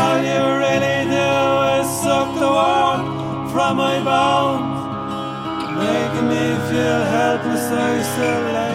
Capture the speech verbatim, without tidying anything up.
All you really do is suck the warmth from my bones, making me feel helpless. I still lay